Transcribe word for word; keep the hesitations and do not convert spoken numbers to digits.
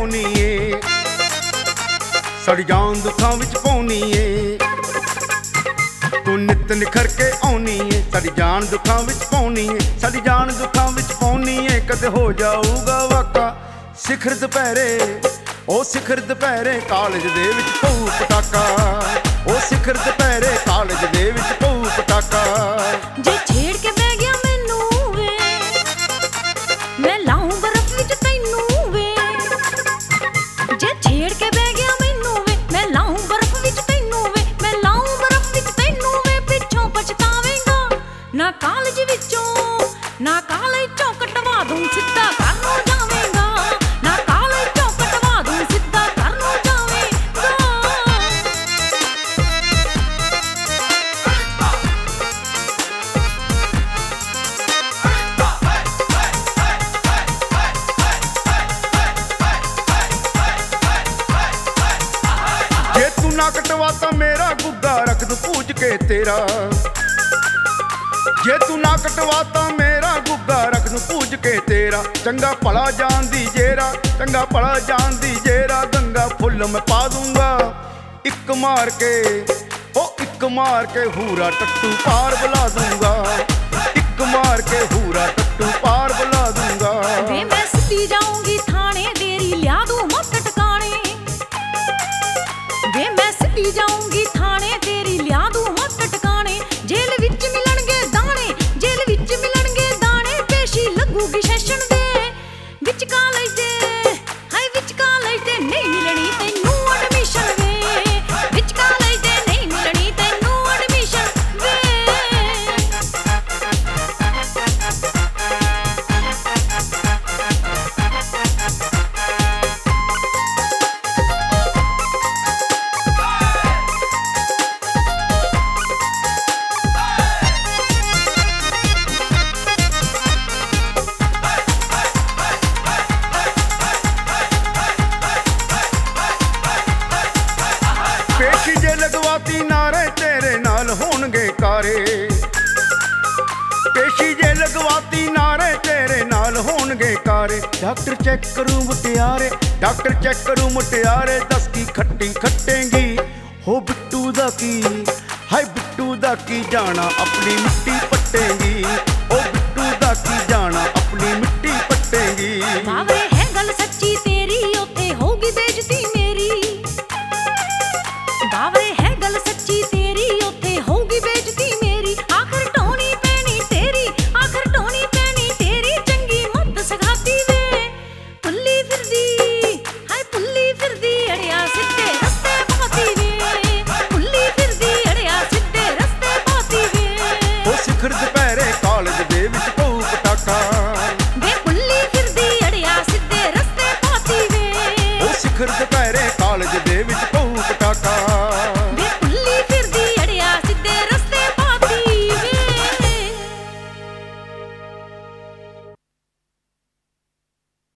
ਪਾਉਣੀ ਏ, ਸਾਡੀ ਜਾਨ ਦੁੱਖਾਂ ਵਿੱਚ ਪਾਉਣੀ ਏ। ਤੂੰ ਨਿੱਤ ਨਿਖਰ ਕੇ ਆਉਣੀ ਏ, ਸਾਡੀ ਜਾਨ ਦੁੱਖਾਂ ਵਿੱਚ ਪਾਉਣੀ ਏ, ਸਾਡੀ ਜਾਨ ਦੁੱਖਾਂ ਵਿੱਚ ਪਾਉਣੀ ਏ। ਕਦੇ ਹੋ ਜਾਊਗਾ ਵਾਕਾ ਸਿਖਰ ਦੁਪਹਿਰੇ, ਉਹ ਸਿਖਰ ਦੁਪਹਿਰੇ ਕਾਲਜ ਦੇ ਵਿੱਚ ਪਊ ਪਟਾਕਾ, ਉਹ ਸਿਖਰ ਦੁਪਹਿਰੇ ਕਾਲਜ ਦੇ ਵਿੱਚ ਪਊ ਪਟਾਕਾ। ਜੇ ਛੇੜ ਕੇ ਬਹਿ ਗਿਆ ਮੈਨੂੰ ਵੇ, ਮੈਂ ਲਾਉਂ ਬਰਫ਼ ਵਿੱਚ ਤੈਨੂੰ ਵੇ। ਜੇ ਛੇੜ ਕੇ ਬਹਿ ਗਿਆ ਮੈਨੂੰ ਵੇ, ਮੈਂ ਲਾਉਂ ਬਰਫ਼ ਵਿੱਚ ਤੈਨੂੰ ਵੇ, ਮੈਂ ਲਾਉਂ ਬਰਫ਼ ਵਿੱਚ ਤੈਨੂੰ ਵੇ। ਪਿੱਛੋਂ ਪਛਤਾਵੇਂਗਾ ਨਾ ਕਾਲਜ ਵਿੱਚੋਂ, ਨਾ ਕਾਲਜ ਚੋਂ ਕਟਵਾ ਦੂੰ ਸਿੱਧਾ ਘਰ ਨੂੰ ਜਾਵੇਂਗਾ, ਨਾ ਕਾਲਜ ਚੋਂ ਕਟਵਾ ਦੂੰ ਸਿੱਧਾ ਘਰ ਨੂੰ ਜਾਵੇਂਗਾ। ਜੇ ਤੂੰ ਨਾ ਕਟਵਾ ਤਾਂ ਮੇਰਾ ਗੁੱਗਾ ਰੱਖ ਦੂੰ ਪੂਜ ਕੇ ਤੇਰਾ, ਜੇ ਤੂੰ ਨਾ ਕਟਵਾ ਤਾਂ ਮੇਰਾ ਗੁੱਗਾ ਰੱਖ ਦੂੰ ਪੂਜ ਕੇ ਤੇਰਾ। ਚੰਗਾ ਭਲਾ ਜਾਣਦੀ ਜੇਰਾ, ਚੰਗਾ ਭਲਾ ਜਾਣਦੀ ਜੇਰਾ, ਗੰਗਾ ਫੁੱਲ ਮੈਂ ਪਾ ਦੂੰਗਾ ਇੱਕ ਮਾਰ ਕੇ, ਉਹ ਇੱਕ ਮਾਰ ਕੇ ਹੂਰਾ ਟੱਟੂ ਪਾਰ ਬੁਲਾ ਦੂੰਗਾ, ਇੱਕ ਮਾਰ ਕੇ ਹੂਰਾ ਟੱਟੂ ਪਾਰ ਬੁਲਾ ਦੂੰਗਾ। ਵੇ ਮੈਂ ਸਿੱਧੀ ਜਾਊਂਗੀ ਥਾਣੇ, ਤੇਰੀ ਲਿਆ ਦੂੰ ਮੱਤ ਟਿਕਾਣੇ। ਵੇ ਮੈਂ ਸਿੱਧੀ ਜਾਊਂਗੀ ਥਾਣੇ, ਤੇਰੀ ਲਿਆ ਦੂੰ ਮੱਤ ਟਿਕਾਣੇ। ਜੇਲ੍ਹ ਵਿੱਚ ਮਿਲਣਗੇ ਦਾਣੇ, ਜੇਲ੍ਹ ਵਿੱਚ ਮਿਲਣਗੇ ਦਾਣੇ। ਪੇਸ਼ੀ ਲੱਗੂਗੀ ਸੈਸ਼ਨ ਦੇ ਵਿੱਚ ਕਾਲਜ ਦੇ, ਹਾਏ ਵਿੱਚ ਕਾਲਜ ਦੇ ਨਹੀਂ ਮਿਲਣੀ ਤੈਨੂੰ ਐਡਮਿਸ਼ਨ ਵੇ, ਵਿੱਚ ਕਾਲਜ ਦੇ ਨਹੀਂ ਮਿਲਣੀ ਤੈਨੂੰ ਐਡਮਿਸ਼ਨ ਵੇ। ਪੇਸ਼ੀ ਜੇ ਲਗਵਾਤੀ ਨਾਰੇ ਤੇਰੇ ਨਾਲ ਹੋਣਗੇ ਕਾਰੇ, ਪੇਸ਼ੀ ਜੇ ਲਗਵਾਤੀ ਨਾਰੇ ਤੇਰੇ ਨਾਲ ਹੋਣਗੇ ਕਾਰੇ। ਡਾਕਟਰ ਚੈੱਕ ਕਰੂ ਮੁਟਿਆਰੇ, ਡਾਕਟਰ ਚੈੱਕ ਕਰੂ ਮੁਟਿਆਰੇ, ਦੱਸ ਕੀ ਖੱਟੀ ਖੱਟੇਂਗੀ ਹੋ ਬਿੱਟੂ ਦਾ ਕੀ, ਹਾਏ ਬਿੱਟੂ ਦਾ ਕੀ ਜਾਣਾ ਆਪਣੀ ਮਿੱਟੀ ਪੱਟੇਂਗੀ, ਉਹ ਬਿੱਟੂ ਦਾ ਕੀ ਜਾਣਾ ਆਪਣੀ ਮਿੱਟੀ ਪੱਟੇਂਗੀ। ਬਾਵਰੇ ਹੈ ਗੱਲ ਸੱਚੀ ਤੇਰੀ, ਉੱਥੇ ਹੋਊਗੀ ਬੇਇੱਜ਼ਤੀ ਮੇਰੀ। ਬਾਵਰੇ ਹੈ ਗੱਲ ਸੱਚੀ ਤੇਰੀ, ਉੱਥੇ ਹੋਊਗੀ ਬੇਇੱਜ਼ਤੀ ਮੇਰੀ। ਆਖਰ ਢੋਣੀ ਪੈਣੀ ਤੇਰੀ, ਆਖਰ ਢੋਣੀ ਪੈਣੀ ਤੇਰੀ। ਚੰਗੀ ਮੱਤ ਸਿਖਾਤੀ ਵੇ ਭੁੱਲੀ ਫਿਰਦੀ, ਹਾਏ ਭੁੱਲੀ ਫਿਰਦੀ ਅੜਿਆ ਸਿੱਧੇ ਰਸਤੇ ਪਾਤੀ ਵੇ, ਭੁੱਲੀ ਫਿਰਦੀ ਅੜਿਆ ਸਿੱਧੇ ਰਸਤੇ ਪਾਤੀ ਵੇ। ਉਹ ਸਿਖਰ ਦੁਪਹਿਰੇ ਕਾਲਜ ਦੇ ਵਿੱਚ ਪਊ ਪਟਾਕਾ, ਵੇ ਭੁੱਲੀ ਫਿਰਦੀ ਅੜਿਆ ਸਿੱਧੇ ਰਸਤੇ ਪਾਤੀ ਵੇ। ਉਹ ਸਿਖਰ ਦੁਪਹਿਰੇ